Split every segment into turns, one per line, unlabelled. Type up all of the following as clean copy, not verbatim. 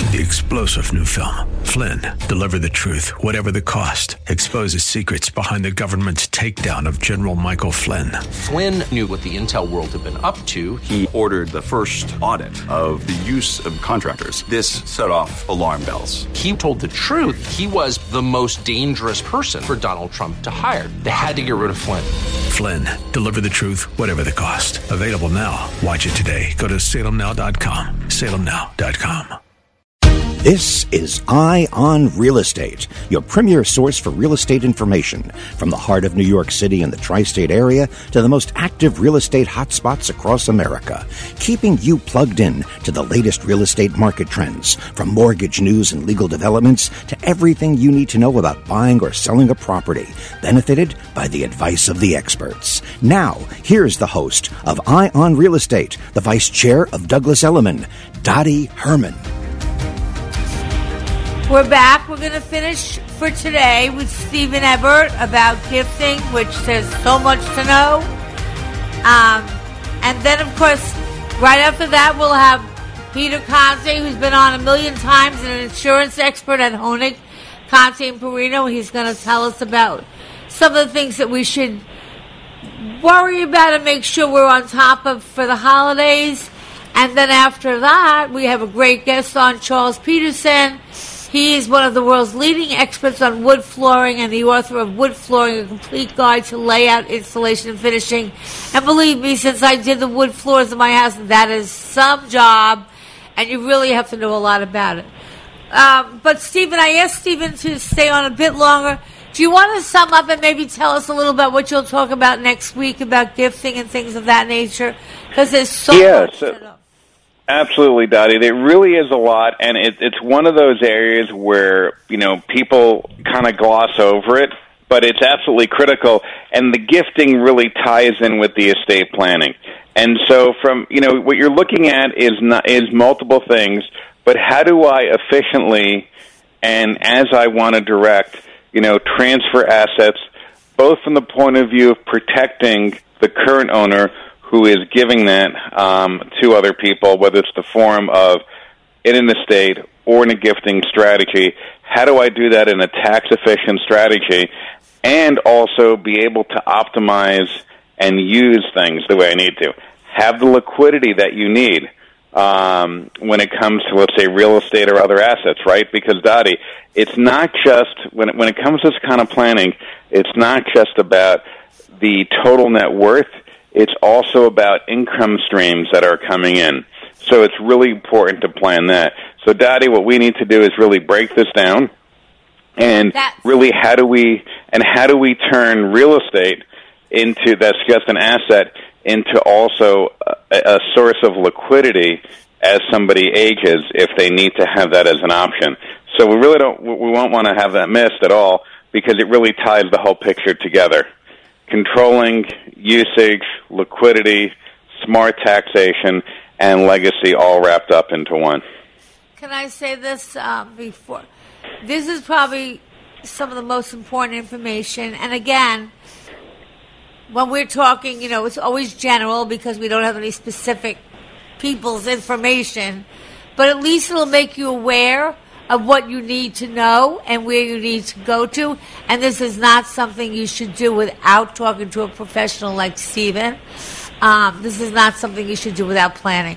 the explosive new film, Flynn, Deliver the Truth, Whatever the Cost, exposes secrets behind the government's takedown of General Michael Flynn.
Flynn knew what the intel world had been up to.
He ordered the first audit of the use of contractors. This set off alarm bells.
He told the truth. He was the most dangerous person for Donald Trump to hire. They had to get rid of Flynn.
Flynn, Deliver the Truth, Whatever the Cost. Available now. Watch it today. Go to salemnow.com. salemnow.com.
This is Eye on Real Estate, your premier source for real estate information. From the heart of New York City and the tri-state area to the most active real estate hotspots across America, keeping you plugged in to the latest real estate market trends, from mortgage news and legal developments to everything you need to know about buying or selling a property, benefited by the advice of the experts. Now, here's the host of Eye on Real Estate, the vice chair of Douglas Elliman, Dottie Herman.
We're back. We're going to finish for today with Stephen Ebert about gifting, which there's so much to know. And then, of course, right after that, we'll have Peter Conte, who's been on a million times, an insurance expert at Honig, Conte and Perino. He's going to tell us about some of the things that we should worry about and make sure we're on top of for the holidays. And then after that, we have a great guest on, Charles Peterson. He is one of the world's leading experts on wood flooring and the author of Wood Flooring, a complete guide to layout, installation, and finishing. And believe me, since I did the wood floors in my house, that is some job, and you really have to know a lot about it. But Stephen, I asked Stephen to stay on a bit longer. Do you want to sum up and maybe tell us a little about what you'll talk about next week about gifting and things of that nature? Because there's so much to know.
Absolutely, Dottie. There really is a lot, and it's one of those areas where, people kind of gloss over it, but it's absolutely critical, and the gifting really ties in with the estate planning. And so what you're looking at is multiple things, but how do I efficiently, and as I want to direct, transfer assets, both from the point of view of protecting the current owner who is giving that to other people, whether it's the form of in an estate or in a gifting strategy. How do I do that in a tax-efficient strategy and also be able to optimize and use things the way I need to? Have the liquidity that you need when it comes to, let's say, real estate or other assets, right? Because, Dottie, it's not just, when it comes to this kind of planning, it's not just about the total net worth. It's also about income streams that are coming in. So it's really important to plan that. So, Dottie, what we need to do is really break this down and really how do we turn real estate into, that's just an asset, into also a source of liquidity as somebody ages if they need to have that as an option. So we won't want to have that missed at all because it really ties the whole picture together. Controlling usage, liquidity, smart taxation, and legacy all wrapped up into one.
Can I say this before? This is probably some of the most important information. And again, when we're talking, it's always general because we don't have any specific people's information. But at least it'll make you aware of what you need to know and where you need to go to. And this is not something you should do without talking to a professional like Stephen. This is not something you should do without planning.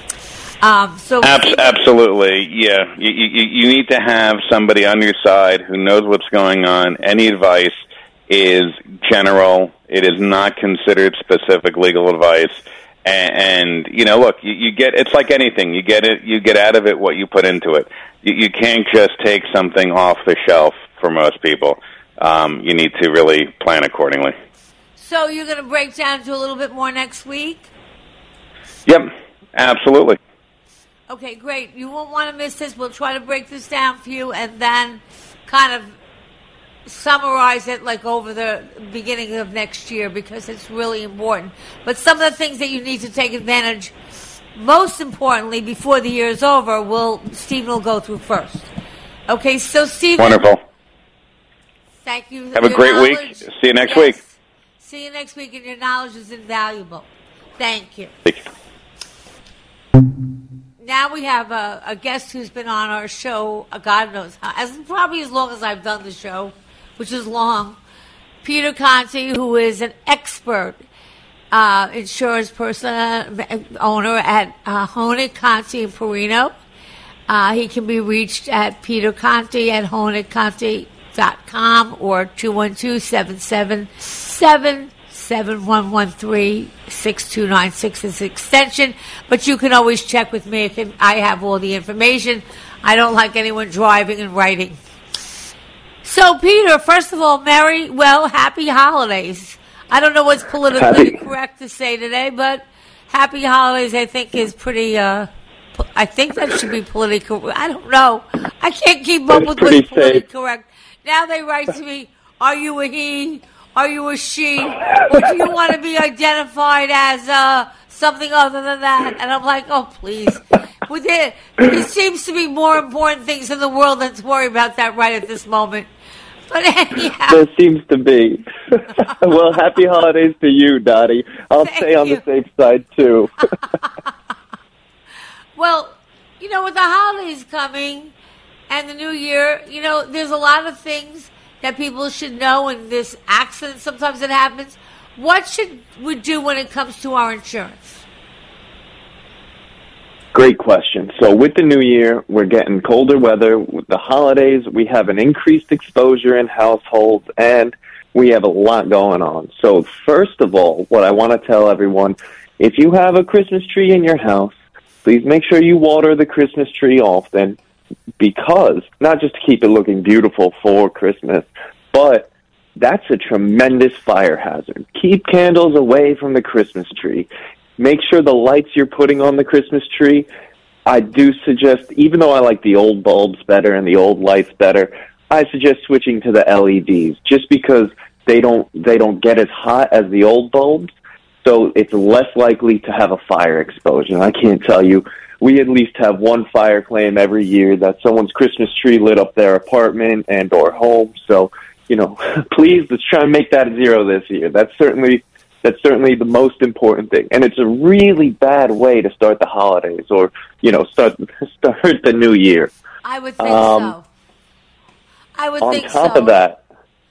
Absolutely, yeah. You need to have somebody on your side who knows what's going on. Any advice is general. It is not considered specific legal advice. And look, you get, it's like anything. You get out of it what you put into it. You can't just take something off the shelf for most people. You need to really plan accordingly.
So you're going to break down to a little bit more next week?
Yep, absolutely.
Okay, great. You won't want to miss this. We'll try to break this down for you and then kind of summarize it like over the beginning of next year because it's really important. But some of the things that you need to take advantage, most importantly, before the year is over, Stephen will go through first. Okay, so Stephen.
Wonderful.
Thank you.
Have a great week. See you next week.
See you next week, and your knowledge is invaluable. Thank you. now we have a guest who's been on our show, God knows how, probably as long as I've done the show, which is long. Peter Conti, who is an expert insurance person, owner at Honig, Conti, and Perino. He can be reached at Peter Conti at honigconti.com or 212-777-7113-6296 is extension. But you can always check with me. I have all the information. I don't like anyone driving and writing. So, Peter, first of all, happy holidays. I don't know what's politically correct to say today, but happy holidays, I think, is pretty, I think that should be politically, I don't know. I can't keep up with what's politically correct. Now they write to me, are you a he? Are you a she? Or do you want to be identified as something other than that? And I'm like, oh, please. There seems to be more important things in the world than to worry about that right at this moment. But anyhow.
There seems to be. Well, happy holidays to you, Dottie. I'll stay on the safe side, too.
Well, with the holidays coming and the new year, there's a lot of things that people should know in this accident. Sometimes it happens. What should we do when it comes to our insurance?
Great question. So with the new year, we're getting colder weather. With the holidays, we have an increased exposure in households, and we have a lot going on. So first of all, what I want to tell everyone, if you have a Christmas tree in your house, please make sure you water the Christmas tree often, because not just to keep it looking beautiful for Christmas, but that's a tremendous fire hazard. Keep candles away from the Christmas tree. Make sure the lights you're putting on the Christmas tree, I do suggest, even though I like the old bulbs better and the old lights better, I suggest switching to the LEDs, just because they don't get as hot as the old bulbs, so it's less likely to have a fire explosion. I can't tell you, we at least have one fire claim every year that someone's Christmas tree lit up their apartment and or home. So, please, let's try and make that 0 this year. That's certainly the most important thing. And it's a really bad way to start the holidays or, start the new year.
I would think so.
On top of that,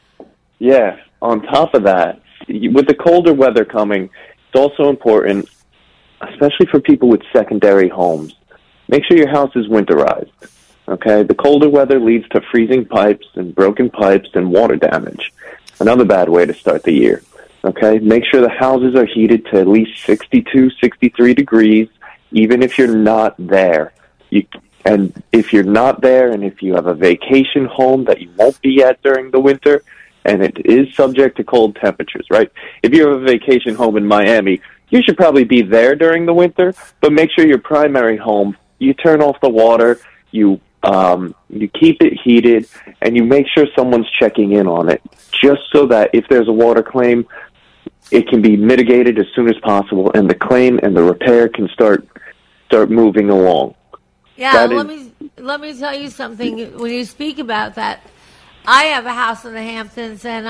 with the colder weather coming, it's also important, especially for people with secondary homes, make sure your house is winterized. Okay? The colder weather leads to freezing pipes and broken pipes and water damage. Another bad way to start the year. Okay? Make sure the houses are heated to at least 62, 63 degrees, even if you're not there. And if you're not there, and if you have a vacation home that you won't be at during the winter, and it is subject to cold temperatures, right? If you have a vacation home in Miami, you should probably be there during the winter, but make sure your primary home, you turn off the water, you keep it heated, and you make sure someone's checking in on it, just so that if there's a water claim, it can be mitigated as soon as possible, and the claim and the repair can start moving along.
Yeah, let me tell you something. When you speak about that, I have a house in the Hamptons, and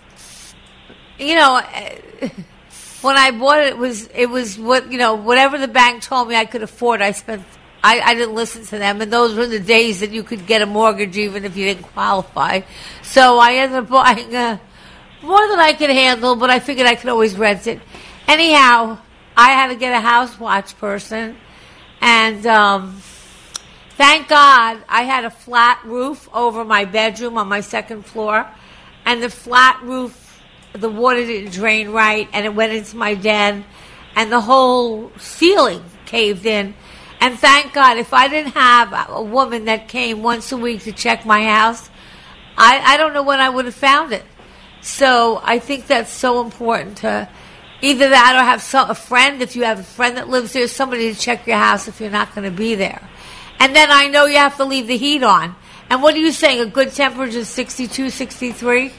when I bought it was what whatever the bank told me I could afford. I didn't listen to them, and those were the days that you could get a mortgage even if you didn't qualify. So I ended up buying more than I could handle, but I figured I could always rent it. Anyhow, I had to get a house watch person, and thank God I had a flat roof over my bedroom on my second floor, and the flat roof, the water didn't drain right, and it went into my den, and the whole ceiling caved in. And thank God, if I didn't have a woman that came once a week to check my house, I don't know when I would have found it. So I think that's so important to either that or have a friend, if you have a friend that lives there, somebody to check your house if you're not going to be there. And then I know you have to leave the heat on. And what are you saying, a good temperature is 62, 63?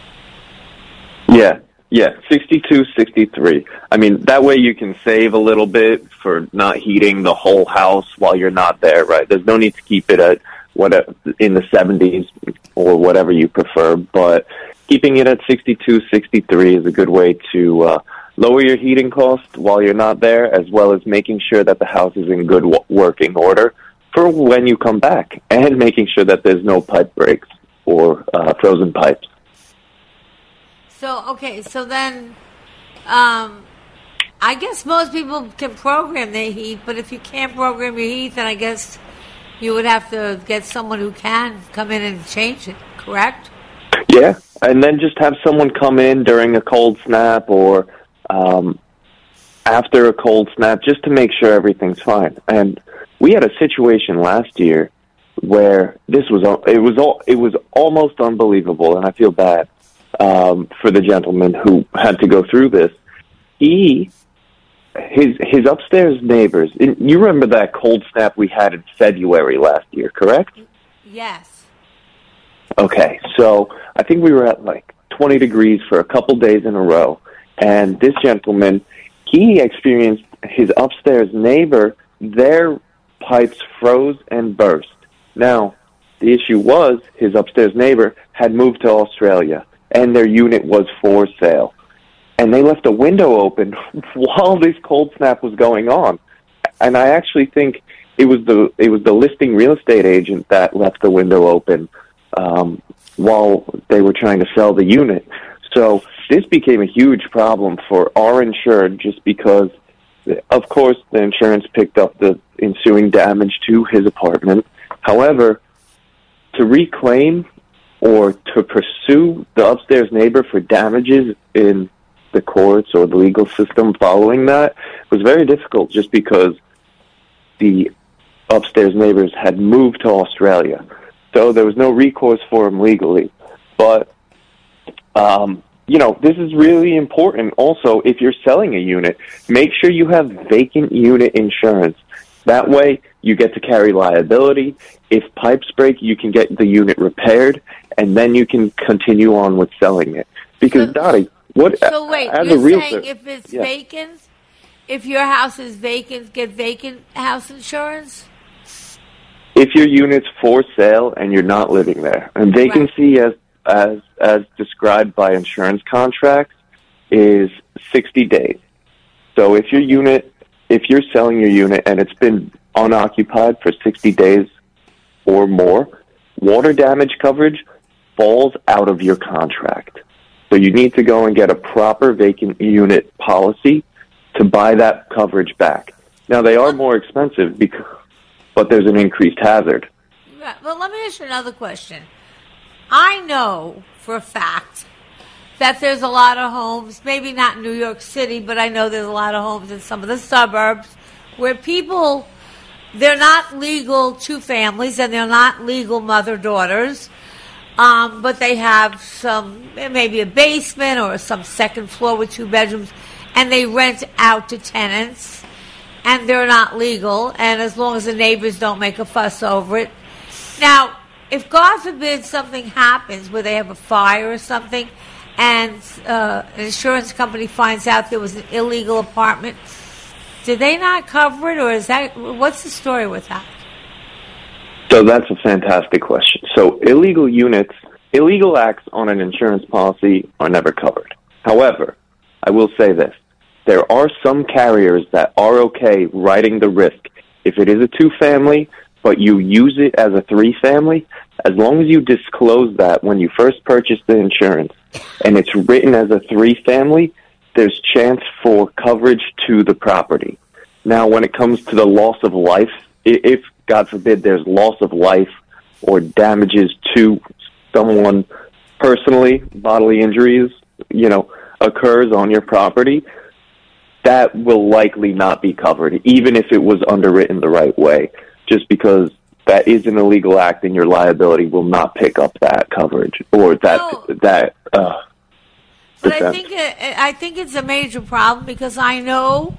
Yeah, 62, 63. I mean, that way you can save a little bit for not heating the whole house while you're not there, right? There's no need to keep it at in the 70s or whatever you prefer, but keeping it at 62, 63 is a good way to lower your heating costs while you're not there, as well as making sure that the house is in good working order for when you come back, and making sure that there's no pipe breaks or frozen pipes.
So then, I guess most people can program their heat, but if you can't program your heat, then I guess you would have to get someone who can come in and change it, correct?
Yeah, and then just have someone come in during a cold snap or after a cold snap just to make sure everything's fine. And we had a situation last year where it was almost unbelievable, and I feel bad for the gentleman who had to go through this. His upstairs neighbors, you remember that cold snap we had in February last year, correct?
Yes.
Okay, so I think we were at like 20 degrees for a couple days in a row, and this gentleman, he experienced his upstairs neighbor, their pipes froze and burst. Now, the issue was his upstairs neighbor had moved to Australia, and their unit was for sale. And they left a window open while this cold snap was going on. And I actually think it was the listing real estate agent that left the window open while they were trying to sell the unit. So this became a huge problem for our insured, just because, of course, the insurance picked up the ensuing damage to his apartment. However, to reclaim or to pursue the upstairs neighbor for damages in the courts or the legal system following that was very difficult, just because the upstairs neighbors had moved to Australia. So there was no recourse for him legally. But, this is really important. Also, if you're selling a unit, make sure you have vacant unit insurance. That way, you get to carry liability. If pipes break, you can get the unit repaired, and then you can continue on with selling it. Because, Dottie,
So wait, you're saying if it's vacant, if your house is vacant, get vacant house insurance?
If your unit's for sale and you're not living there, and vacancy, as described by insurance contracts, is 60 days. So if you're selling your unit and it's been unoccupied for 60 days or more, water damage coverage falls out of your contract. So you need to go and get a proper vacant unit policy to buy that coverage back. Now, they are more expensive, but there's an increased hazard.
Right. Well, let me ask you another question. I know for a fact that there's a lot of homes, maybe not in New York City, but I know there's a lot of homes in some of the suburbs where people, they're not legal two families and they're not legal mother-daughters. But they have maybe a basement or some second floor with 2 bedrooms, and they rent out to tenants, and they're not legal, and as long as the neighbors don't make a fuss over it. Now, if God forbid something happens where they have a fire or something, and an insurance company finds out there was an illegal apartment, do they not cover it, or what's the story with that?
So that's a fantastic question. So illegal acts on an insurance policy are never covered. However, I will say this. There are some carriers that are okay writing the risk. If it is a 2-family, but you use it as a 3-family, as long as you disclose that when you first purchase the insurance and it's written as a 3-family, there's chance for coverage to the property. Now, when it comes to the loss of life, if, God forbid, there's loss of life or damages to someone personally, bodily injuries, occurs on your property, that will likely not be covered, even if it was underwritten the right way, just because that is an illegal act and your liability will not pick up that coverage or that.
But I think it's a major problem, because I know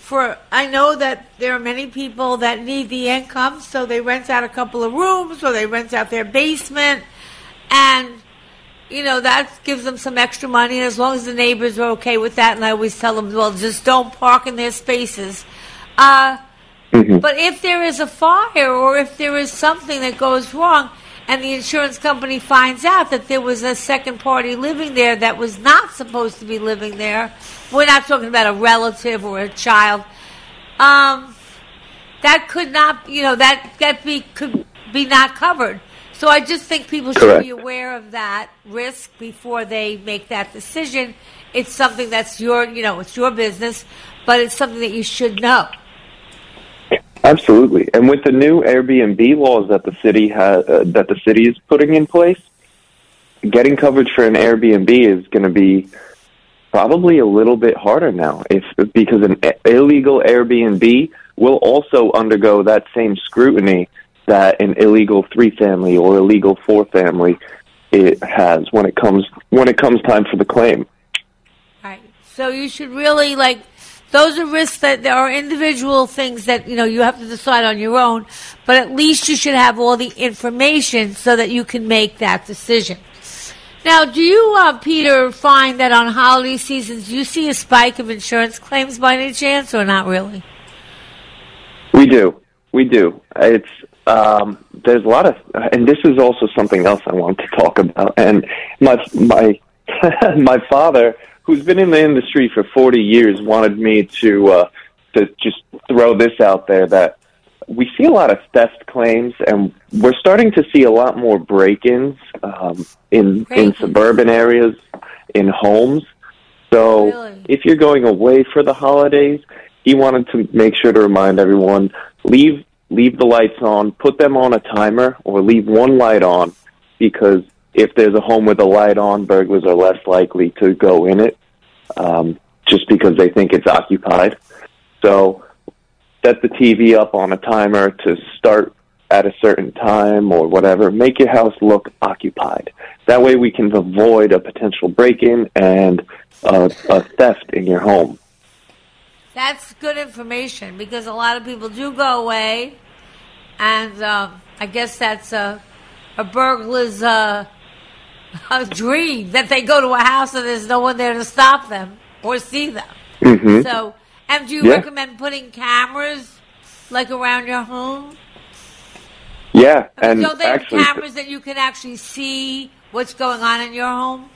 that there are many people that need the income, so they rent out a couple of rooms or they rent out their basement, and that gives them some extra money, and as long as the neighbors are okay with that, and I always tell them, well, just don't park in their spaces. But if there is a fire or if there is something that goes wrong, and the insurance company finds out that there was a second party living there that was not supposed to be living there, we're not talking about a relative or a child, that could not, could be not covered. So I just think people should be aware of that risk before they make that decision. It's something that's it's your business, but it's something that you should know.
Absolutely. And with the new Airbnb laws that the city is putting in place, getting coverage for an Airbnb is going to be probably a little bit harder now, because an illegal Airbnb will also undergo that same scrutiny that an illegal 3-family or illegal 4-family it has when it comes time for the claim.
Right. So you should really those are risks that there are individual things that you have to decide on your own, but at least you should have all the information so that you can make that decision. Now, do you, Peter, find that on holiday seasons you see a spike of insurance claims by any chance, or not really?
We do. It's there's a lot of, and this is also something else I want to talk about. And my my father, who's been in the industry for 40 years, wanted me to just throw this out there, that we see a lot of theft claims, and we're starting to see a lot more break-ins in suburban areas, in homes. So if you're going away for the holidays, he wanted to make sure to remind everyone, leave the lights on, put them on a timer, or leave one light on, because if there's a home with a light on, burglars are less likely to go in it, just because they think it's occupied. So set the TV up on a timer to start at a certain time or whatever. Make your house look occupied. That way we can avoid a potential break-in and a theft in your home.
That's good information, because a lot of people do go away, and I guess that's a burglar's a dream, that they go to a house and there's no one there to stop them or see them.
Mm-hmm.
So, and do you recommend putting cameras around your home?
Yeah, and
don't they have
actually,
cameras that you can actually see what's going on in your home?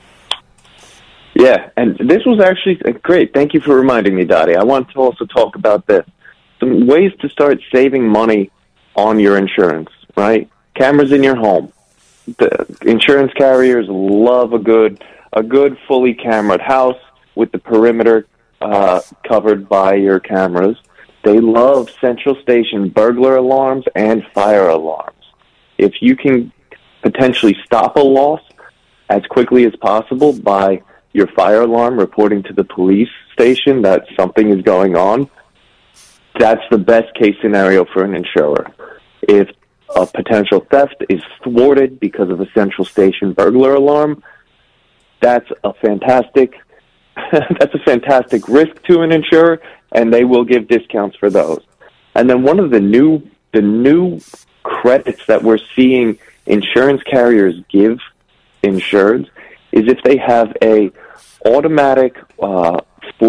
Yeah, and this was actually great. Thank you for reminding me, Dottie. I want to also talk about this. Some ways to start saving money on your insurance, right? Cameras in your home. The insurance carriers love a good fully cameraed house with the perimeter covered by your cameras. They love central station burglar alarms and fire alarms. If you can potentially stop a loss as quickly as possible by your fire alarm reporting to the police station that something is going on, that's the best case scenario for an insurer. If a potential theft is thwarted because of a central station burglar alarm, that's a fantastic risk to an insurer, and they will give discounts for those. And then one of the new credits that we're seeing insurance carriers give insureds is if they have a automatic water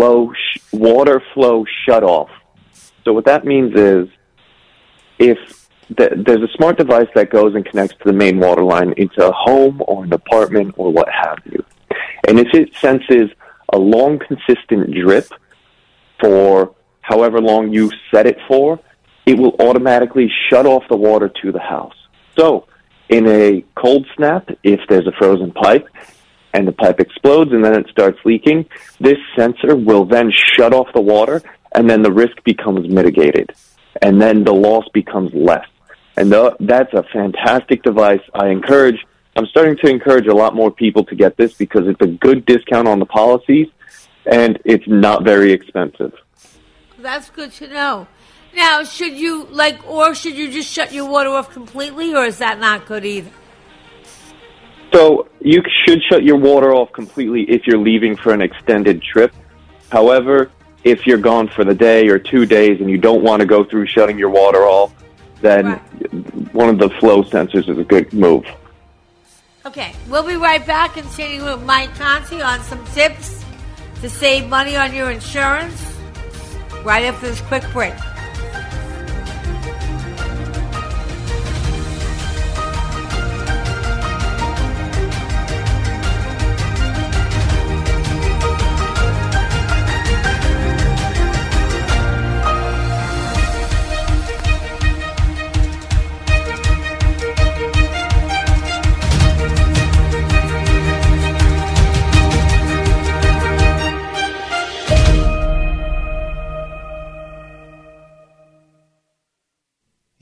flow shutoff. So what that means is if there's a smart device that goes and connects to the main water line into a home or an apartment or what have you. And if it senses a long, consistent drip for however long you set it for, it will automatically shut off the water to the house. So in a cold snap, if there's a frozen pipe and the pipe explodes and then it starts leaking, this sensor will then shut off the water, and then the risk becomes mitigated, and then the loss becomes less. And that's a fantastic device. I'm starting to encourage a lot more people to get this because it's a good discount on the policies, and it's not very expensive.
That's good to know. Now, should you just shut your water off completely, or is that not good either?
So you should shut your water off completely if you're leaving for an extended trip. However, if you're gone for the day or 2 days and you don't want to go through shutting your water off, then one of the flow sensors is a good move.
Okay, we'll be right back continuing with Mike Conti on some tips to save money on your insurance right after this quick break.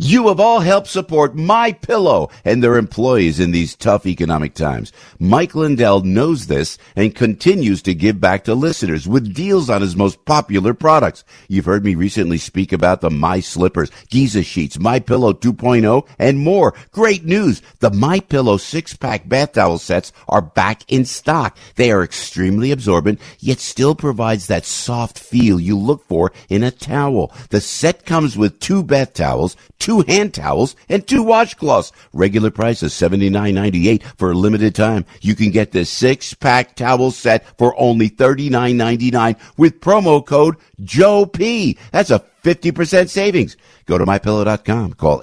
You have all helped support MyPillow and their employees in these tough economic times. Mike Lindell knows this and continues to give back to listeners with deals on his most popular products. You've heard me recently speak about the My Slippers, Giza Sheets, MyPillow 2.0, and more. Great news! The MyPillow 6-pack bath towel sets are back in stock. They are extremely absorbent, yet still provides that soft feel you look for in a towel. The set comes with 2 bath towels, 2 hand towels, and 2 washcloths. Regular price is $79.98 for a limited time. You can get this 6-pack towel set for only $39.99 with promo code Joe P. That's a 50% savings. Go to MyPillow.com. Call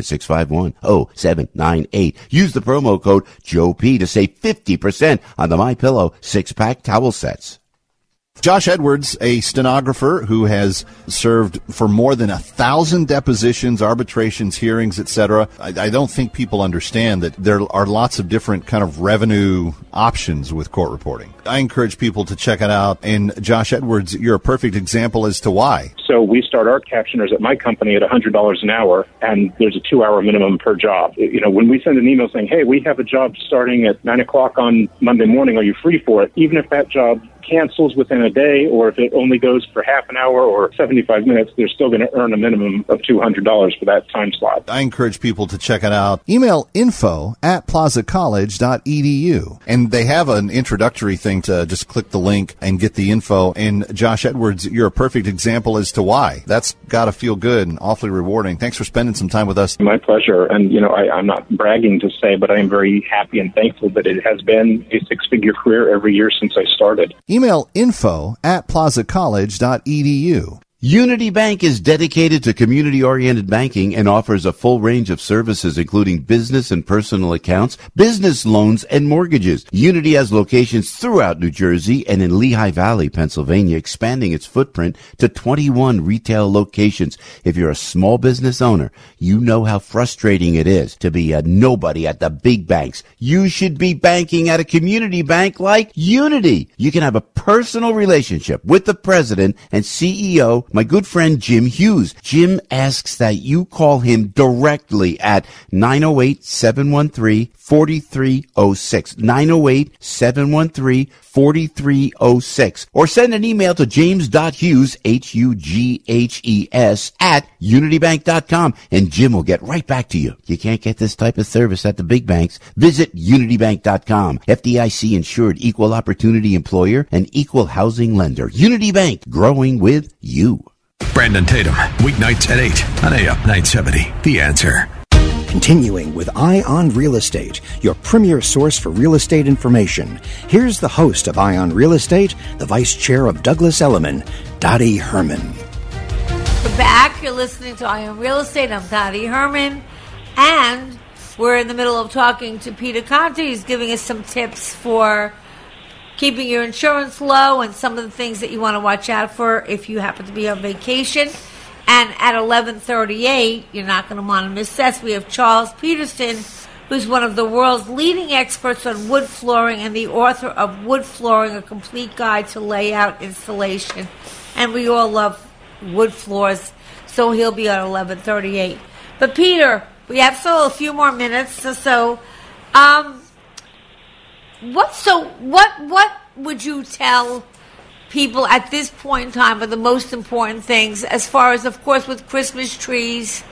800-651-0798. Use the promo code Joe P to save 50% on the MyPillow 6-pack towel sets.
Josh Edwards, a stenographer who has served for more than 1,000 depositions, arbitrations, hearings, etc. I don't think people understand that there are lots of different kind of revenue options with court reporting. I encourage people to check it out. And Josh Edwards, you're a perfect example as to why.
So we start our captioners at my company at $100 an hour, and there's a 2-hour minimum per job. You know, when we send an email saying, hey, we have a job starting at 9 o'clock on Monday morning, are you free for it? Even if that job cancels within a day, or if it only goes for half an hour or 75 minutes, they're still going to earn a minimum of $200 for that time slot.
I encourage people to check it out. Email info@plazacollege.edu. And they have an introductory thing to just click the link and get the info. And Josh Edwards, you're a perfect example as to why. That's got to feel good and awfully rewarding. Thanks for spending some time with us.
My pleasure. And, you know, I'm not bragging to say, but I am very happy and thankful that it has been a 6-figure career every year since I started.
Email info@plazacollege.edu.
Unity Bank is dedicated to community-oriented banking and offers a full range of services including business and personal accounts, business loans, and mortgages. Unity has locations throughout New Jersey and in Lehigh Valley, Pennsylvania, expanding its footprint to 21 retail locations. If you're a small business owner, you know how frustrating it is to be a nobody at the big banks. You should be banking at a community bank like Unity. You can have a personal relationship with the president and CEO, my good friend Jim Hughes. Jim asks that you call him directly at 908-713-4306, 908-713-4306, or send an email to james.hughes, Hughes, at unitybank.com, and Jim will get right back to you. You can't get this type of service at the big banks. Visit unitybank.com. FDIC insured, equal opportunity employer, and equal housing lender. Unity Bank, growing with you.
Brandon Tatum, weeknights at 8 on AM 970. The Answer.
Continuing with Eye on Real Estate, your premier source for real estate information. Here's the host of Eye on Real Estate, the vice chair of Douglas Elliman, Dottie Herman.
We're back. You're listening to Eye on Real Estate. I'm Dottie Herman. And we're in the middle of talking to Peter Conti. He's giving us some tips for keeping your insurance low and some of the things that you want to watch out for if you happen to be on vacation. And at 11:38, you're not going to want to miss this. We have Charles Peterson, who's one of the world's leading experts on wood flooring and the author of Wood Flooring, A Complete Guide to Layout Installation. And we all love wood floors, so he'll be on 11:38. But Peter, we have still a few more minutes. What would you tell people at this point in time are the most important things, as far as, of course, with Christmas trees?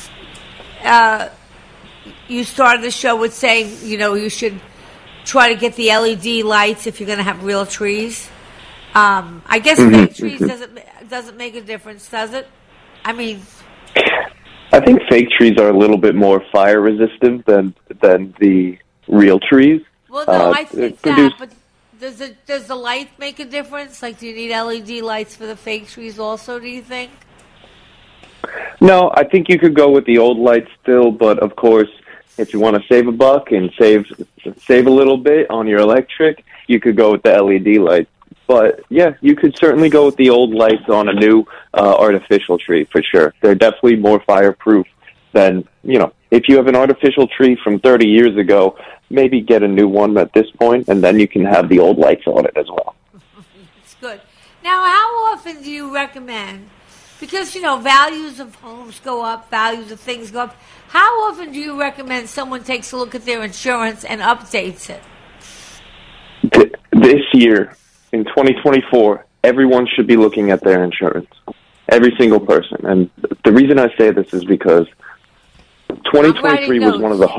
You started the show with saying, you know, you should try to get the LED lights if you're going to have real trees. I guess fake trees doesn't make a difference, does it? I mean,
I think fake trees are a little bit more fire resistant than the real trees.
Well, no, I think that, but does the light make a difference? Like, do you need LED lights for the fake trees also, do you think?
No, I think you could go with the old lights still, but of course, if you want to save a buck and save a little bit on your electric, you could go with the LED lights. But yeah, you could certainly go with the old lights on a new artificial tree for sure. They're definitely more fireproof than, you know, if you have an artificial tree from 30 years ago, maybe get a new one at this point, and then you can have the old lights on it as well.
It's good. Now, how often do you recommend because, values of homes go up, values of things go up. How often do you recommend someone takes a look at their insurance and updates it?
This year, in 2024, everyone should be looking at their insurance. Every single person. And the reason I say this is because 2023 was one of the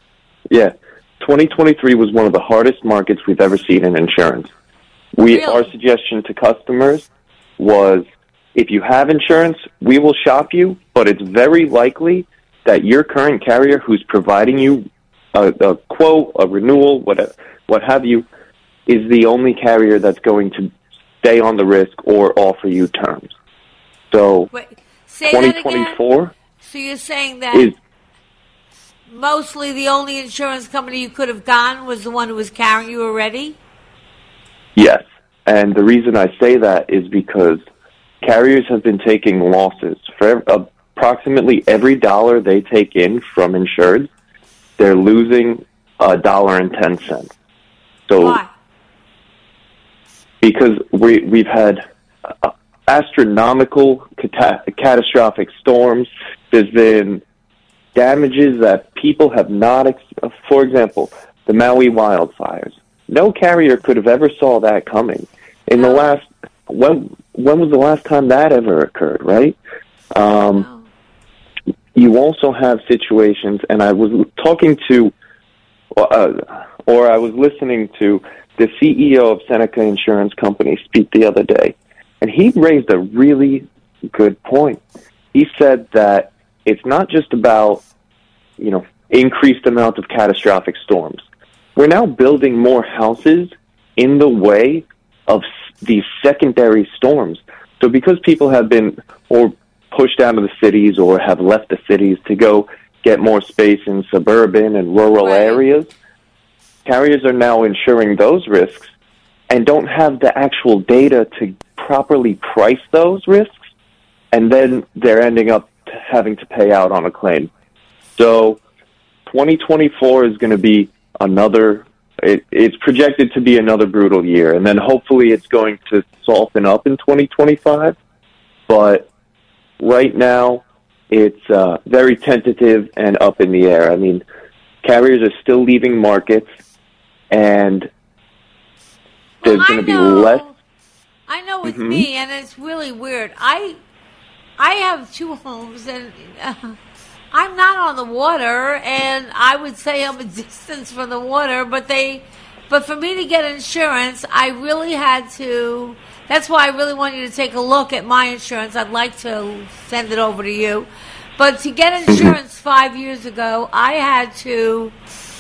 2023 was one of the hardest markets we've ever seen in insurance. Our suggestion to customers was, if you have insurance, we will shop you, but it's very likely that your current carrier who's providing you a quote, a renewal, what have you, is the only carrier that's going to stay on the risk or offer you terms. So,
say
2024.
So you're saying that mostly the only insurance company you could have gone was the one who was carrying you already?
Yes, and the reason I say that is because carriers have been taking losses. For approximately every dollar they take in from insureds, they're losing $1.10. So,
why?
Because we've had astronomical catastrophic storms. There's been damages that people have not. For example, the Maui wildfires. No carrier could have ever saw that coming. In the last, when was the last time that ever occurred? Right. You also have situations, and I was talking to, or I was listening to the CEO of Seneca Insurance Company speak the other day, and he raised a really good point. He said that it's not just about, increased amount of catastrophic storms. We're now building more houses in the way of these secondary storms. So because people have been or pushed out of the cities or have left the cities to go get more space in suburban and rural areas, carriers are now insuring those risks and don't have the actual data to properly price those risks, and then they're ending up having to pay out on a claim. So 2024 is going to be it's projected to be another brutal year, and then hopefully it's going to soften up in 2025. But right now, it's very tentative and up in the air. I mean, carriers are still leaving markets, and there's going to be less.
I know with me, and it's really weird. I have two homes, and I'm not on the water, and I would say I'm a distance from the water, but for me to get insurance, I really had to. That's why I really want you to take a look at my insurance. I'd like to send it over to you. But to get insurance 5 years ago, I had to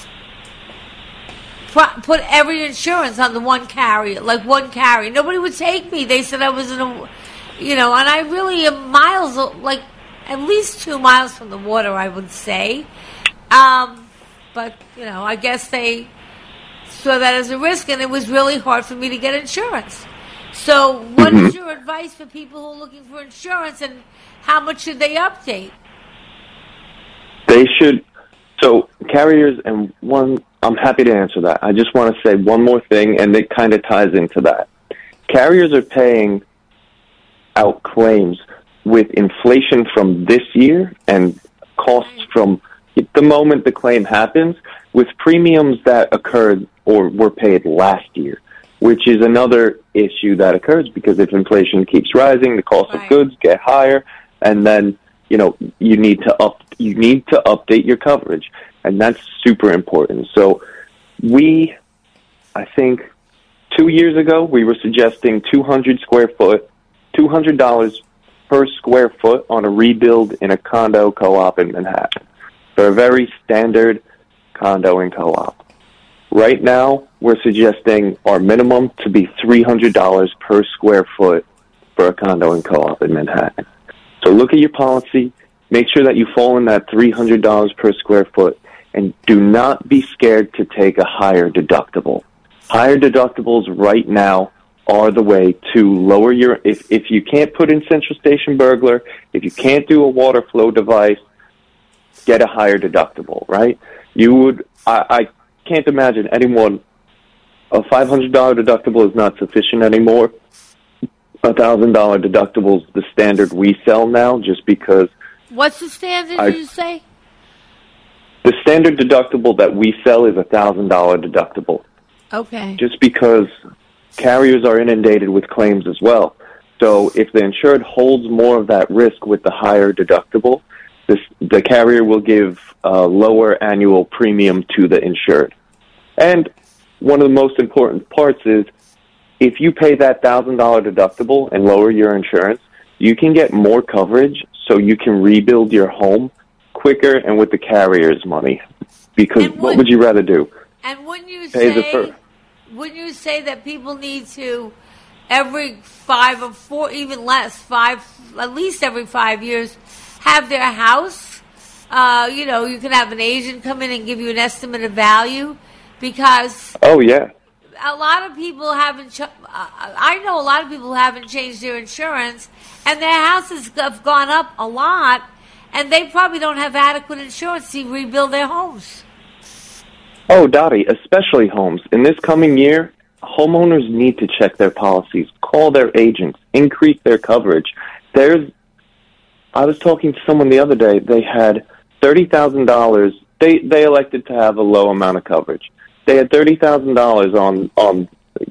put every insurance on the one carrier, like one carrier. Nobody would take me. They said I was in a, and I really am miles, like at least 2 miles from the water, I would say. But, I guess they saw that as a risk, and it was really hard for me to get insurance. So what is your advice for people who are looking for insurance, and how much should they update?
They should. So carriers, and I'm happy to answer that. I just want to say one more thing, and it kind of ties into that. Carriers are paying out claims with inflation from this year and costs from the moment the claim happens, with premiums that occurred or were paid last year, which is another issue that occurs because if inflation keeps rising, the cost of goods get higher, and then you need to update your coverage, and that's super important. So I think 2 years ago we were suggesting $200 per square foot on a rebuild in a condo co-op in Manhattan. For a very standard condo and co-op. Right now, we're suggesting our minimum to be $300 per square foot for a condo and co-op in Manhattan. So look at your policy, make sure that you fall in that $300 per square foot, and do not be scared to take a higher deductible. Higher deductibles right now are the way to lower your, if you can't put in central station burglar, if you can't do a water flow device, get a higher deductible, right? I can't imagine anyone, a $500 deductible is not sufficient anymore. $1,000 deductibles the standard we sell now, just because.
What's the standard, did you say?
The standard deductible that we sell is $1,000 deductible.
Okay.
Just because carriers are inundated with claims as well. So if the insured holds more of that risk with the higher deductible, the carrier will give a lower annual premium to the insured. And one of the most important parts is if you pay that $1,000 deductible and lower your insurance, you can get more coverage so you can rebuild your home quicker and with the carrier's money. Because what would you rather do?
And wouldn't you say that people need to every 5 or 4, even less, at least every 5 years, have their house? You can have an agent come in and give you an estimate of value because.
Oh yeah.
A lot of people haven't. I know a lot of people haven't changed their insurance, and their houses have gone up a lot, and they probably don't have adequate insurance to rebuild their homes.
Oh, Dottie, especially homes. In this coming year, homeowners need to check their policies, call their agents, increase their coverage. I was talking to someone the other day. They had $30,000. They elected to have a low amount of coverage. They had $30,000 on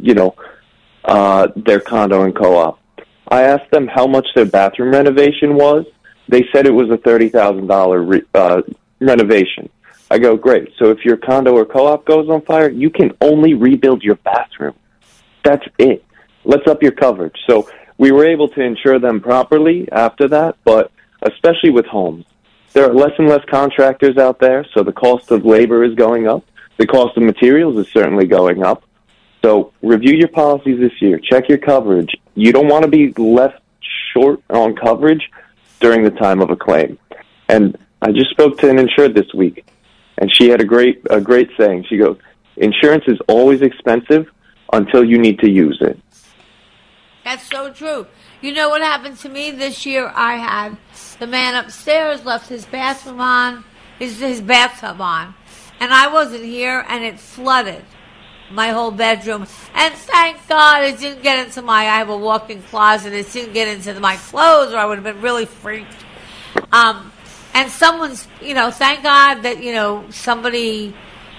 their condo and co-op. I asked them how much their bathroom renovation was. They said it was a $30,000 renovation. I go, great. So if your condo or co-op goes on fire, you can only rebuild your bathroom. That's it. Let's up your coverage. So we were able to insure them properly after that, but especially with homes. There are less and less contractors out there, so the cost of labor is going up. The cost of materials is certainly going up. So review your policies this year. Check your coverage. You don't want to be left short on coverage during the time of a claim. And I just spoke to an insured this week, and she had a great saying. She goes, insurance is always expensive until you need to use it.
That's so true. You know what happened to me this year? I had the man upstairs left his bathroom on, his bathtub on, and I wasn't here, and it flooded my whole bedroom. And thank God it didn't get into I have a walk-in closet. It didn't get into my clothes, or I would have been really freaked. And someone's, thank God that, somebody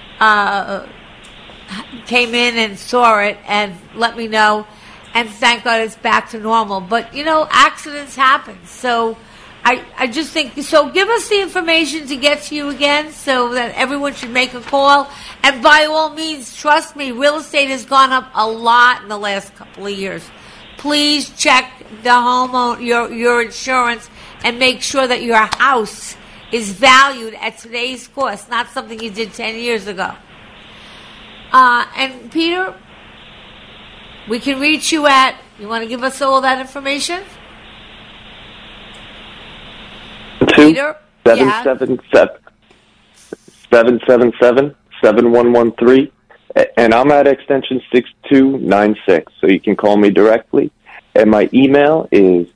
came in and saw it and let me know. And thank God it's back to normal. But, accidents happen. So I just think, so give us the information to get to you again so that everyone should make a call. And by all means, trust me, real estate has gone up a lot in the last couple of years. Please check the homeowner, your insurance, and make sure that your house is valued at today's cost, not something you did 10 years ago. And Peter, we can reach you at, you want to give us all that information? Peter?
777-7113, and I'm at extension 6296, so you can call me directly. And my email is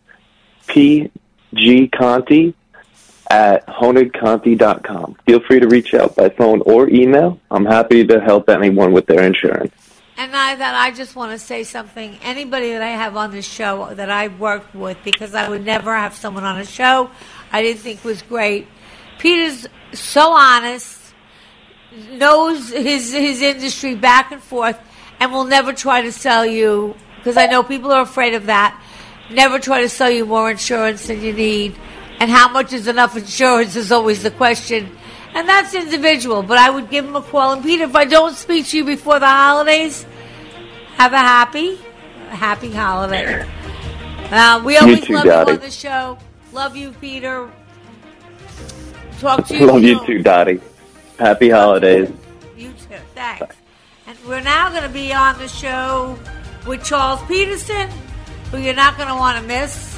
pgconti@honedconti.com. Feel free to reach out by phone or email. I'm happy to help anyone with their insurance.
And I just want to say something. Anybody that I have on this show that I worked with, because I would never have someone on a show I didn't think was great. Peter's so honest, knows his industry back and forth, and will never try to sell you, because I know people are afraid of that, never try to sell you more insurance than you need. And how much is enough insurance is always the question. And that's individual, but I would give him a call. And Peter, if I don't speak to you before the holidays, have a happy holiday. We always love you on the show. Love you, Peter. Talk to you
Love
soon.
you too, Dottie. Happy holidays.
You too. Thanks. And we're now going to be on the show with Charles Peterson, who you're not going to want to miss.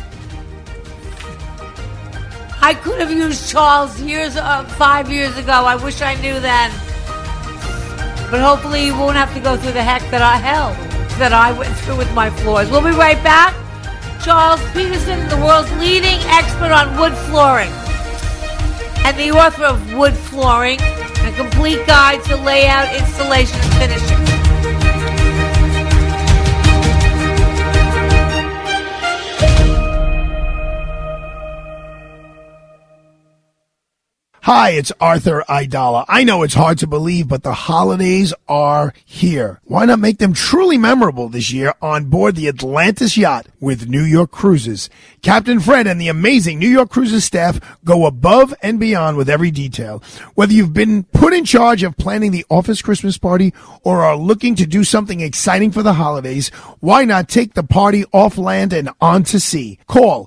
I could have used Charles 5 years ago. I wish I knew then. But hopefully you won't have to go through the hell that I went through with my floors. We'll be right back. Charles Peterson, the world's leading expert on wood flooring, and the author of Wood Flooring, a complete guide to layout, installation, and finishing.
Hi, it's Arthur Aidala. I know it's hard to believe, but the holidays are here. Why not make them truly memorable this year on board the Atlantis yacht with New York Cruises? Captain Fred and the amazing New York Cruises staff go above and beyond with every detail. Whether you've been put in charge of planning the office Christmas party or are looking to do something exciting for the holidays, why not take the party off land and onto sea? Call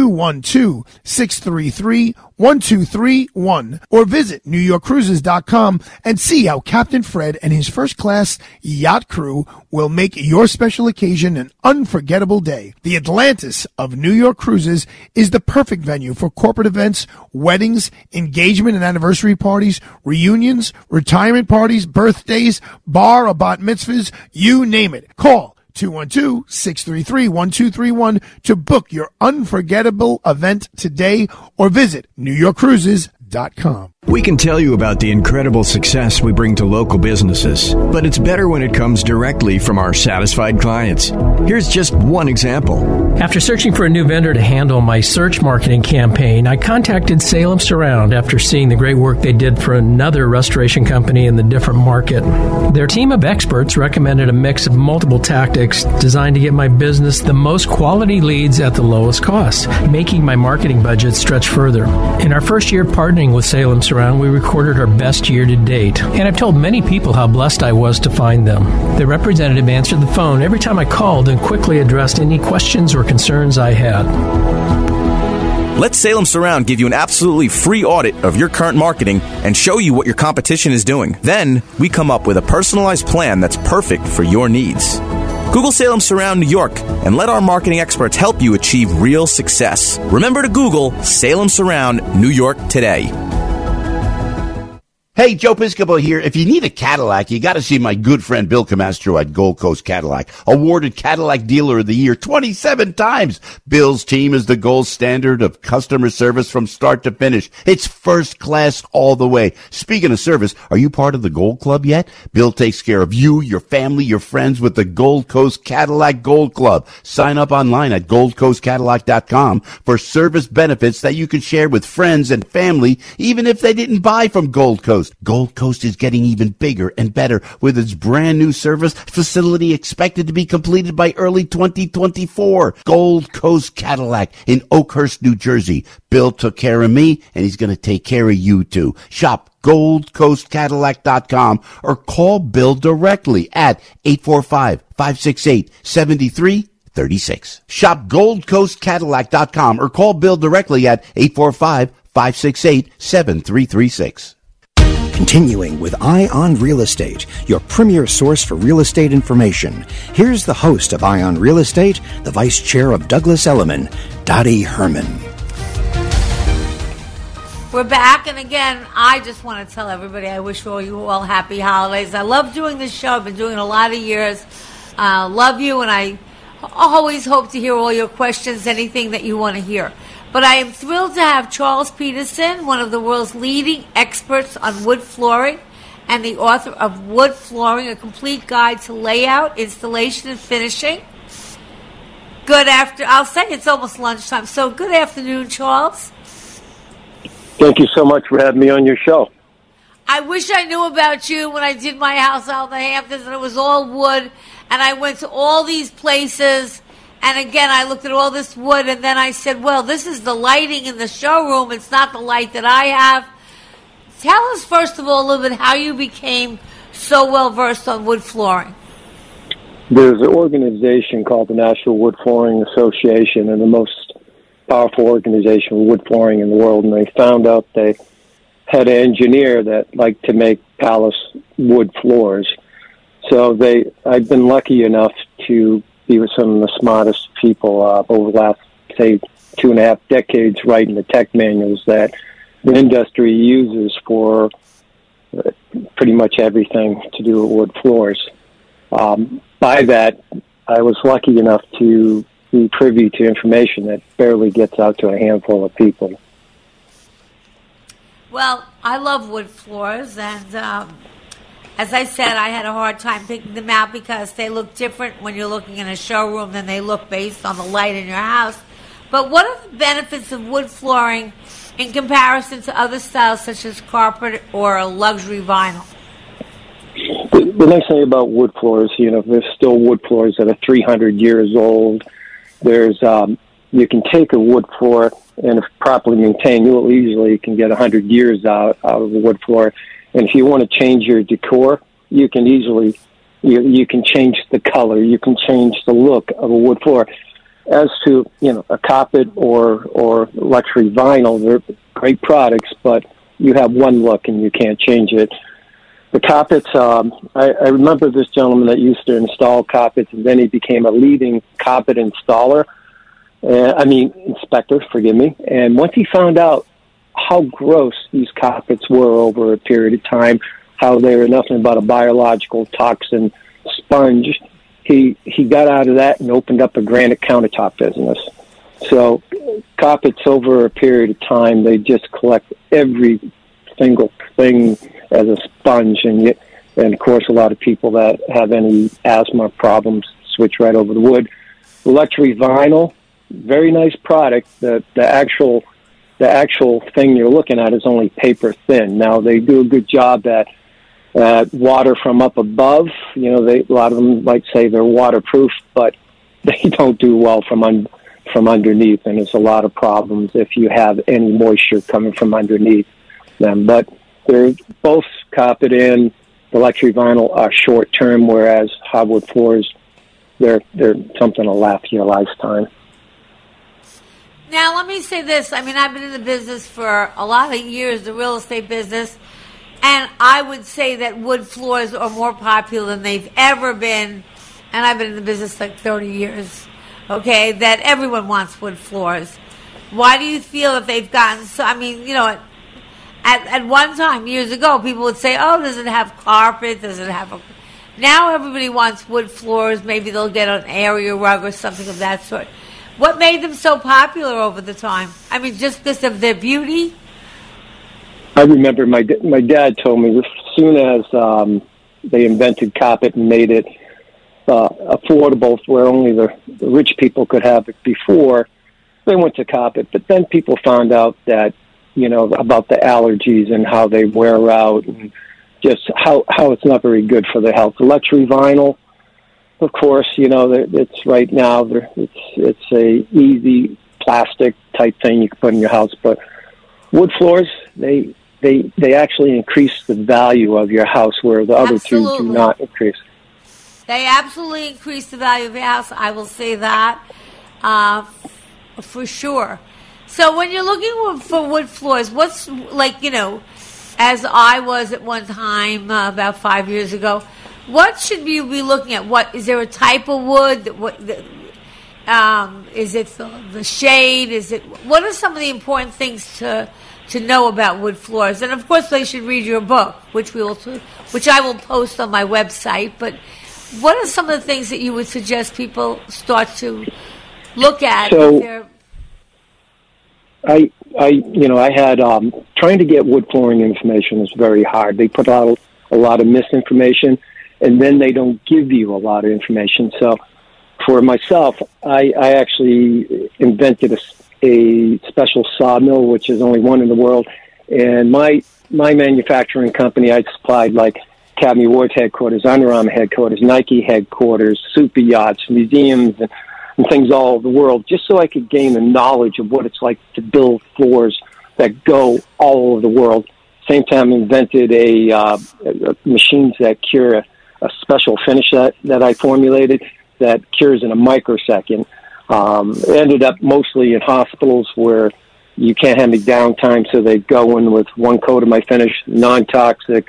212-633-1231 or visit NewYorkCruises.com and see how Captain Fred and his first-class yacht crew will make your special occasion an unforgettable day. The Atlantis of New York Cruises is the perfect venue for corporate events, weddings, engagement and anniversary parties, reunions, retirement parties, birthdays, bar or bat mitzvahs, you name it. Call 212-633-1231 to book your unforgettable event today or visit NewYorkCruises.com.
We can tell you about the incredible success we bring to local businesses, but it's better when it comes directly from our satisfied clients. Here's just one example.
After searching for a new vendor to handle my search marketing campaign, I contacted Salem Surround after seeing the great work they did for another restoration company in the different market. Their team of experts recommended a mix of multiple tactics designed to get my business the most quality leads at the lowest cost, making my marketing budget stretch further. In our first year partnering with Salem Surround, we recorded our best year to date, and I've told many people how blessed I was to find them. The representative answered the phone every time I called and quickly addressed any questions or concerns I had.
Let Salem Surround give you an absolutely free audit of your current marketing and show you what your competition is doing. Then, we come up with a personalized plan that's perfect for your needs. Google Salem Surround New York and let our marketing experts help you achieve real success. Remember to Google Salem Surround New York today.
Hey, Joe Piscopo here. If you need a Cadillac, you got to see my good friend Bill Camastro at Gold Coast Cadillac, awarded Cadillac Dealer of the Year 27 times. Bill's team is the gold standard of customer service from start to finish. It's first class all the way. Speaking of service, are you part of the Gold Club yet? Bill takes care of you, your family, your friends with the Gold Coast Cadillac Gold Club. Sign up online at GoldCoastCadillac.com for service benefits that you can share with friends and family, even if they didn't buy from Gold Coast. Gold Coast is getting even bigger and better with its brand new service facility expected to be completed by early 2024. Gold Coast Cadillac in Oakhurst, New Jersey. Bill took care of me, and he's going to take care of you too. Shop GoldCoastCadillac.com or call Bill directly at 845-568-7336. Shop GoldCoastCadillac.com or call Bill directly at 845-568-7336.
Continuing with Eye on Real Estate, your premier source for real estate information. Here's the host of Eye on Real Estate, the Vice Chair of Douglas Elliman, Dottie Herman.
We're back, and again, I just want to tell everybody I wish you all happy holidays. I love doing this show. I've been doing it a lot of years. Love you, and I always hope to hear all your questions, anything that you want to hear. But I am thrilled to have Charles Peterson, one of the world's leading experts on wood flooring and the author of Wood Flooring, a complete guide to layout, installation, and finishing. I'll say it's almost lunchtime, so good afternoon, Charles.
Thank you so much for having me on your show.
I wish I knew about you when I did my house out in the Hamptons, and it was all wood, and I went to all these places. And again, I looked at all this wood, and then I said, well, this is the lighting in the showroom. It's not the light that I have. Tell us, first of all, a little bit how you became so well-versed on wood flooring.
There's an organization called the National Wood Flooring Association, and the most powerful organization for wood flooring in the world. And they found out they had an engineer that liked to make palace wood floors. So I've been lucky enough to be with some of the smartest people over the last, say, 2.5 decades writing the tech manuals that the industry uses for pretty much everything to do with wood floors. By that, I was lucky enough to be privy to information that barely gets out to a handful of people.
Well, I love wood floors, and as I said, I had a hard time picking them out because they look different when you're looking in a showroom than they look based on the light in your house. But what are the benefits of wood flooring in comparison to other styles such as carpet or luxury vinyl?
The nice thing about wood floors, there's still wood floors that are 300 years old. There's you can take a wood floor, and if properly maintained, you can get 100 years out of a wood floor. And if you want to change your decor, you can easily you can change the color, you can change the look of a wood floor. As to a carpet or luxury vinyl, they're great products, but you have one look and you can't change it. The carpets, I remember this gentleman that used to install carpets, and then he became a leading carpet installer. Inspector, forgive me. And once he found out how gross these carpets were over a period of time, how they were nothing but a biological toxin sponge, he got out of that and opened up a granite countertop business. So carpets over a period of time, they just collect every single thing as a sponge, and of course a lot of people that have any asthma problems switch right over to wood. Luxury vinyl, very nice product. The actual thing you're looking at is only paper thin. Now they do a good job at water from up above. A lot of them like say they're waterproof, but they don't do well from underneath, and there's a lot of problems if you have any moisture coming from underneath them. But they're both carpet and the luxury vinyl are short term, whereas hardwood floors, they're something to last your lifetime.
Now, let me say this. I've been in the business for a lot of years, the real estate business, and I would say that wood floors are more popular than they've ever been, and I've been in the business like 30 years, okay, that everyone wants wood floors. Why do you feel that they've gotten so, at one time, years ago, people would say, oh, does it have carpet, does it have Now everybody wants wood floors, maybe they'll get an area rug or something of that sort. What made them so popular over the time? Just because of their beauty?
I remember my dad told me as soon as they invented carpet and made it affordable where only the rich people could have it before, they went to carpet. But then people found out that, about the allergies and how they wear out and just how it's not very good for the health. The luxury vinyl, of course, it's right now, it's a easy plastic type thing you can put in your house. But wood floors, they actually increase the value of your house where the other two do not increase.
They absolutely increase the value of your house. I will say that for sure. So when you're looking for wood floors, what's as I was at one time about 5 years ago, what should you be looking at? What is there a type of wood? Is it the shade? What are some of the important things to know about wood floors? And of course, they should read your book, which I will post on my website. But what are some of the things that you would suggest people start to look at?
So, I had trying to get wood flooring information is very hard. They put out a lot of misinformation, and then they don't give you a lot of information. So for myself, I actually invented a special sawmill, which is only one in the world. And my manufacturing company, I supplied like Academy Awards headquarters, Under Armour headquarters, Nike headquarters, super yachts, museums, and things all over the world, just so I could gain the knowledge of what it's like to build floors that go all over the world. Same time, invented a machines that cure a special finish that I formulated that cures in a microsecond. Ended up mostly in hospitals where you can't have any downtime, so they go in with one coat of my finish, non-toxic,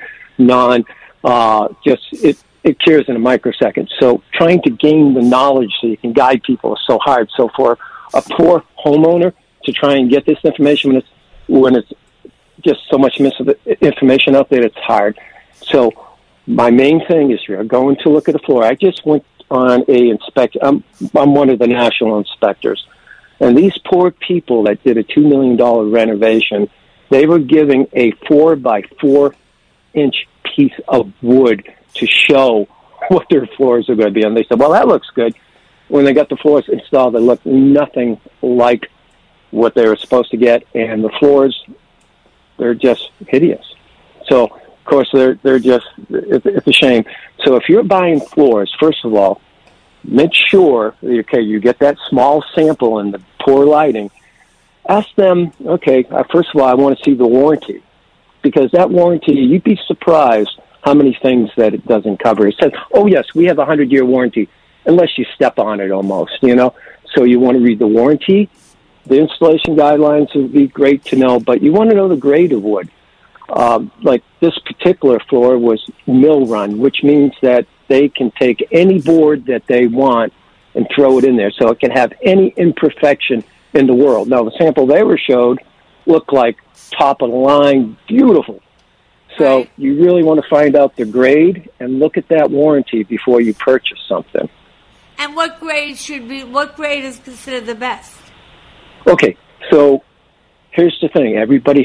it cures in a microsecond. So trying to gain the knowledge so you can guide people is so hard. So for a poor homeowner to try and get this information when it's just so much misinformation out there, it's hard. So my main thing is you're going to look at the floor. I just went on a inspection. I'm one of the national inspectors. And these poor people that did a $2 million renovation, they were giving a 4 by 4 inch piece of wood to show what their floors are going to be. And they said, well, that looks good. When they got the floors installed, they looked nothing like what they were supposed to get, and the floors, they're just hideous. So, of course, they're just, it's a shame. So if you're buying floors, first of all, make sure, okay, you get that small sample in the poor lighting. Ask them, okay, first of all, I want to see the warranty. Because that warranty, you'd be surprised how many things that it doesn't cover. It says, oh, yes, we have a 100-year warranty, unless you step on it almost, you know. So you want to read the warranty. The installation guidelines would be great to know, but you want to know the grade of wood. Like this particular floor was mill run, which means that they can take any board that they want and throw it in there. So it can have any imperfection in the world. Now, the sample they were showed looked like top of the line, beautiful. So you really want to find out the grade and look at that warranty before you purchase something.
And what grade is considered the best?
Okay, so here's the thing.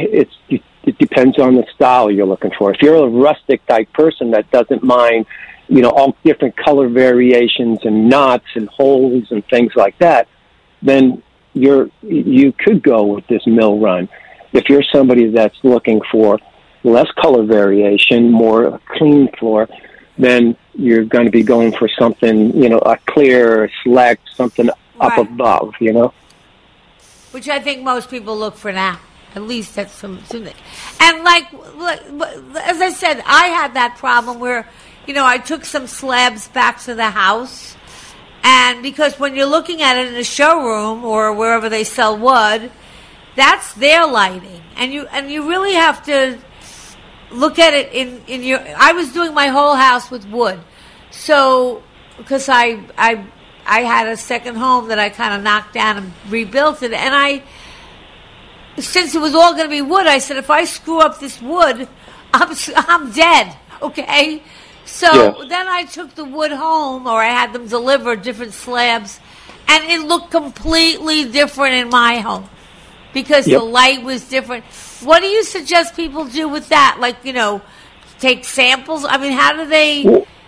It depends on the style you're looking for. If you're a rustic type person that doesn't mind, you know, all different color variations and knots and holes and things like that, then you could go with this mill run. If you're somebody that's looking for less color variation, more clean floor, then you're going to be going for something, you know, a clear, select, something up above, you know.
Which I think most people look for now. At least that's something. And like, as I said, I had that problem where, you know, I took some slabs back to the house. And because when you're looking at it in a showroom or wherever they sell wood, that's their lighting. And you really have to look at it in your... I was doing my whole house with wood. So, because I had a second home that I kind of knocked down and rebuilt it. And since it was all going to be wood, I said, if I screw up this wood, I'm dead, okay? So then I took the wood home, or I had them deliver different slabs, and it looked completely different in my home because the light was different. What do you suggest people do with that? Like, you know, take samples? I mean, how do they...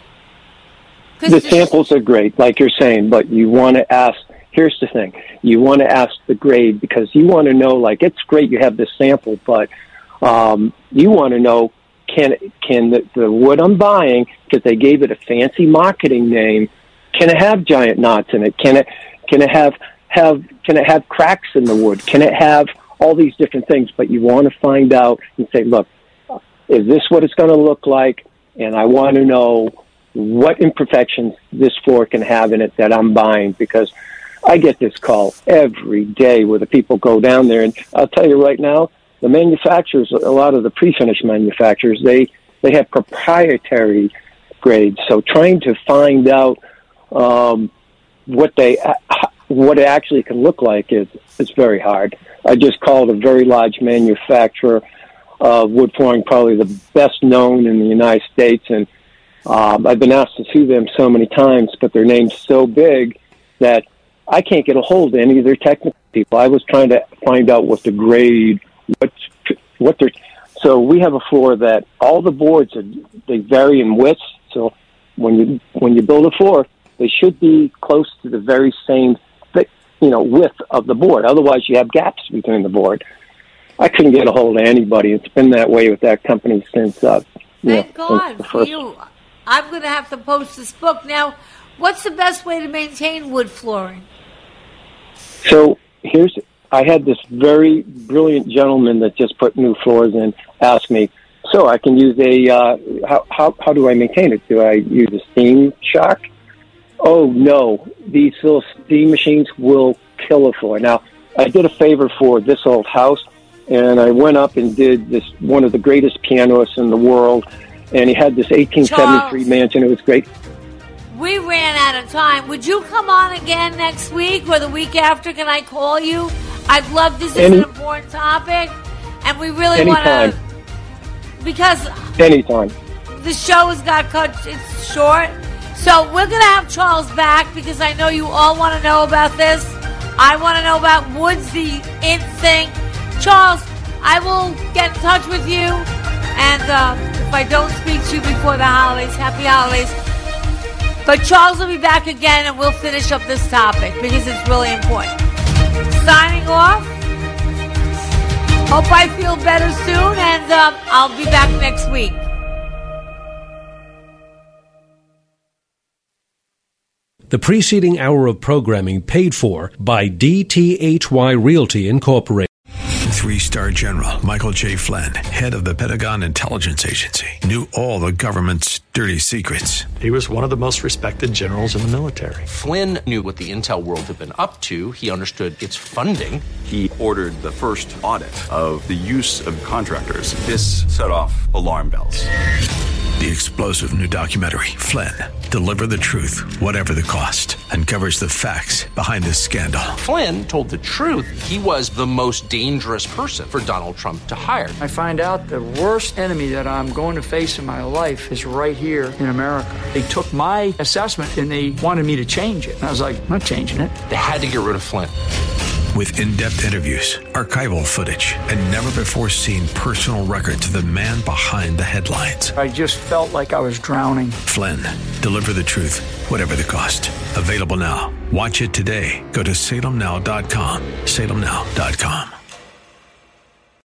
The samples are great, like you're saying, but you want to ask... Here's the thing. You want to ask the grade because you want to know, like, it's great you have this sample, but you want to know, can the wood I'm buying, because they gave it a fancy marketing name, can it have giant knots in it? Can it have cracks in the wood? Can it have all these different things? But you want to find out and say, look, is this what it's going to look like? And I want to know what imperfections this floor can have in it that I'm buying, because I get this call every day where the people go down there, and I'll tell you right now, the manufacturers, a lot of the pre-finished manufacturers, they have proprietary grades. So trying to find out what it actually can look like is very hard. I just called a very large manufacturer of wood flooring, probably the best known in the United States, and I've been asked to see them so many times, but their name's so big that I can't get a hold of any of their technical people. I was trying to find out what the grade, what they're... So we have a floor that all the boards, they vary in width. So when you build a floor, they should be close to the very same width of the board. Otherwise, you have gaps between the board. I couldn't get a hold of anybody. It's been that way with that company since...
Thank God for you. I'm going to have to post this book. Now, what's the best way to maintain wood flooring?
So I had this very brilliant gentleman that just put new floors in ask me, so I can use how do I maintain it? Do I use a steam shock? Oh, no. These little steam machines will kill a floor. Now, I did a favor for this old house, and I went up and did one of the greatest pianists in the world, and he had this 1873 mansion. It was great.
We ran out of time. Would you come on again next week or the week after? Can I call you? I'd love this. Is an important topic, and we really want to... Because...
Anytime.
The show has got cut. It's short. So we're going to have Charles back because I know you all want to know about this. I want to know about wood's the in thing. Charles, I will get in touch with you. And if I don't speak to you before the holidays, happy holidays. But Charles will be back again, and we'll finish up this topic because it's really important. Signing off, Hope I feel better soon, and I'll be back next week.
The preceding hour of programming paid for by DTHY Realty Incorporated.
3-star General Michael J. Flynn, head of the Pentagon Intelligence Agency, knew all the government's dirty secrets.
He was one of the most respected generals in the military.
Flynn knew what the intel world had been up to. He understood its funding.
He ordered the first audit of the use of contractors. This set off alarm bells.
The explosive new documentary, Flynn, Deliver the Truth, Whatever the Cost, uncovers the facts behind this scandal.
Flynn told the truth. He was the most dangerous person for Donald Trump to hire.
I find out the worst enemy that I'm going to face in my life is right here in America. They took my assessment and they wanted me to change it. And I was like, I'm not changing it.
They had to get rid of Flynn.
With in-depth interviews, archival footage, and never-before-seen personal records of the man behind the headlines.
I just felt like I was drowning.
Flynn, Deliver the Truth, Whatever the Cost. Available now. Watch it today. Go to salemnow.com. salemnow.com.